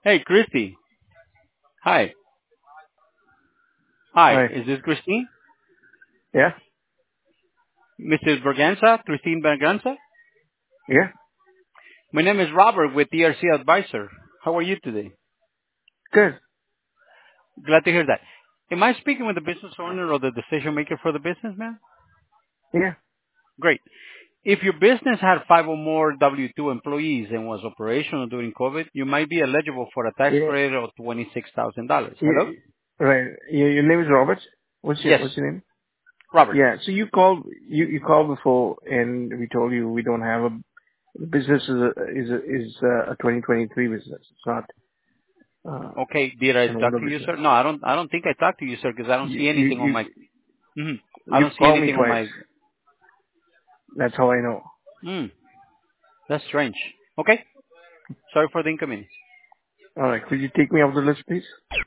Hey, Christy. Hi. Hi. Hi. Is this Christine? Yeah. Mrs. Berganza? Christine Berganza? Yeah. My name is Robert with ERC Advisor. How are you today? Good. Glad to hear that. Am I speaking with the business owner or the decision maker for the business, man? Yeah. Great. If your business had five or more W-2 employees and was operational during COVID, you might be eligible for a tax Yeah. credit of $26,000. Hello? Yeah. Right. Your name is Robert. Yes, What's your name? Robert. Yeah. So you called before and we told you we don't have a business is a 2023 business. It's not Okay, did I an talk older to you, business. sir? No, I don't think I talked to you, sir, because I don't You see you anything on you my. Mhm. I you don't see called me anything on twice. my. That's how I know. Hmm. That's strange. Okay. Sorry for the inconvenience. All right. Could you take me off the list, please?